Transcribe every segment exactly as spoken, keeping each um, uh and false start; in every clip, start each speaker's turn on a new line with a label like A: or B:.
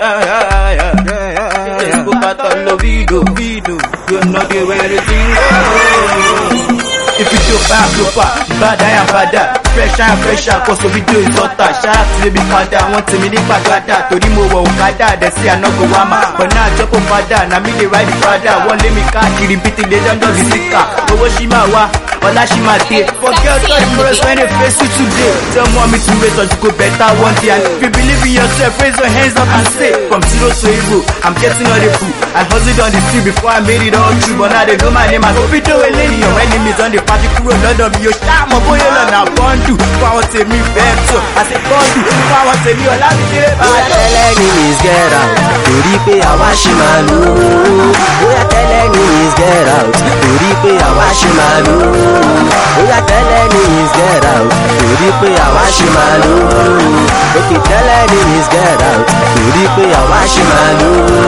A: If you do bad, do bad, bad I am bad. Fresh and fresher, cause the video is hotter. Shout out to baby father, want to me the bagada. To the more okada, they say I no go wama. But now jump on father, now me the right father. One let me catch you, repeating the legend of the sticker. But what she ma wa, all she ma take. Forget all the first when they face you today. Tell mommy to wait until you go better one day. And if you believe in yourself, raise your hands up and say, from zero to hero, I'm getting all the food. I hustled on the street before I made it all true. But now they know my name, I go video a lady. Your enemies on the party crew, none of you. Shout my boy, you're not Bondu. Power to me, back so I say Bondu. Power to me, all I do.
B: We are telling enemies get out. To repay Awashimalu. We are telling enemies get out. To repay Awashimalu. We are telling enemies get out. To repay Awashimalu. Okay, tell enemies get out. To repay Awashimalu.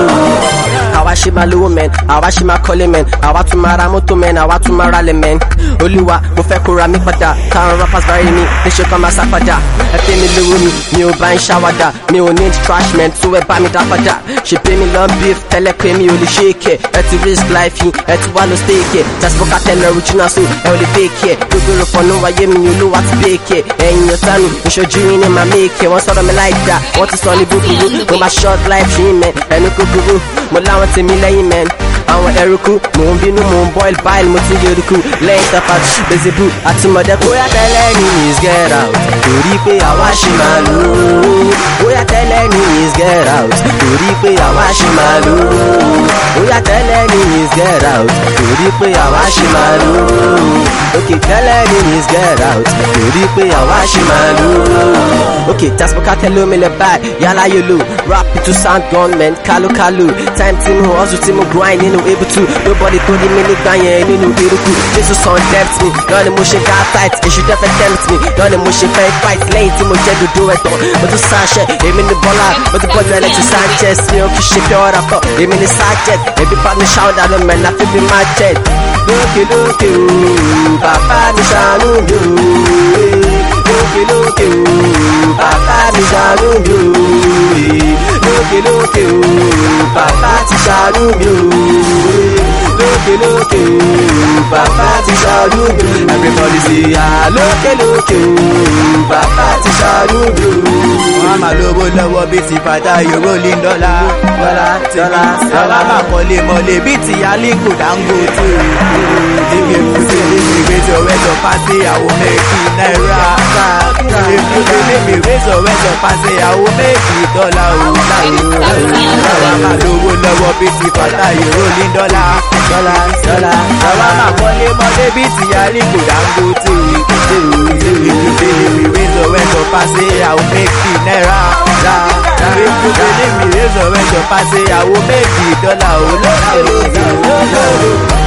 B: Awashimalu men, Awashima calling men, Awatumara moto men, Awatumara le men. Oluwa, mo fẹ́ kó ra mi padà. Káwọn rappers bury me, they should come as a padà. Ẹ pay mi lówó mi, mi ò bá ń ṣàwàdà. Mi ò need trash men, tó ẹ bá mi dá padà. Ṣé pay mi lọ beef, tẹ́lẹ̀ pé mi ò lè shake ẹ̀. Ẹ ti risk life yín, ẹ ti wá lọ stake ẹ̀. Jasper tẹ́lẹ̀ original so, ẹ ò lè fake ẹ̀. Gbogbo rẹ̀ fọ̀nù wáyé mi, olúwa ti bake ẹ̀. Ẹ̀yin ọ̀tá mi, ìṣojú yín ni màá make ẹ̀. Wọ́n sọ̀rọ̀ mi like that, wọ́n ti sọ ní búburú. Mo máa short life ṣì ń mẹ́, ẹnu kúkúrú. Mo láwọn tèmi lẹ́yìn mẹ́n. Àwọn ẹrùkú, mò ń bínú, mò ń boil bile, mo ti ń yẹrùkú. Lẹ́yìn tàfà, bezebu, àti mọ̀dẹ́kù. Bóyá tẹ́lẹ̀ enemies get out, torí pé Awashimalu. Bóyá tẹ́lẹ̀ enemies get out, torí pé Awashimalu. Bóyá tẹ́lẹ̀ enemies get out, torí pé Awashimalu. Okay, tẹ́lẹ̀ enemies get out, torí pé Awashimalu. Okay, Jasper tell me le bad, yala yolo. Rap to sound gunmen, kalu kalu. Time tí mo hustle, tí mo grind, nínú able to. Nobody told me nígbà yẹn nínú eruku. Jesus on depth me, lọ́ni mo ṣe ká tight. Èṣù dẹ́fẹ̀ tempt me, lọ́ni mo ṣe fẹ́ fight. Lẹ́yìn tí mo jẹ́ dodo ẹ̀tọ́, mo tún sáṣẹ́. Èmi ni Bọ́lá, mo ti bọ́ọ̀lù Alexis Sanchez. Mi ò kì í ṣe pure ọ̀rọ̀ tọ̀, èmi ni Sanchez. Èmi bá mi ṣáwọ́dà lọ mẹ́rin, àfi bí máa jẹ́. Lókè lókè ooo, bàbá mi ṣàánú mi ooo. Lókè lókè ooo, bàbá mi ṣàánú mi ooo. Lókè lókè ooo, bàbá ti ṣàánú mi ooo. Lókè lókè ooo, bàbá ti ṣàánú mi ooo. Everybody say ah, lókè lókè ooo, bàbá ti ṣàánú mi ooo.
A: Wọ́n máa lówó lọ́wọ́ bí ti fàdá yòró lé dọ́là.
B: Dọ́là dọ́là
A: dọ́là máa kọ́lé mọ́lé bí ti Aliko Dangote. Ìgbè fúnṣe ní ìgbésẹ̀ wẹ́sọ̀ pàṣẹ àwọn méjì náírà. Ìgbè fúnṣe ní ìgbésẹ̀ wẹ́sọ̀ pàṣẹ àwọn méjì dọ́là òun láwùjọ. Wọ́n máa lówó lọ́wọ́ bí ti fàdá yòró lé dọ́là.
B: Dọ́là dọ́là
A: dọ́là máa kọ́lé mọ́lé bí ti Aliko Dangote. Ìgbè fúnṣe ní ìgbésẹ̀ wẹ́sọ̀ pàṣẹ àwọn méjì náírà. Ìgbè fúnṣe ní ìgbésẹ̀ wẹ́sọ̀ pàṣẹ àwọn méjì dọ́là òun láwùjọ.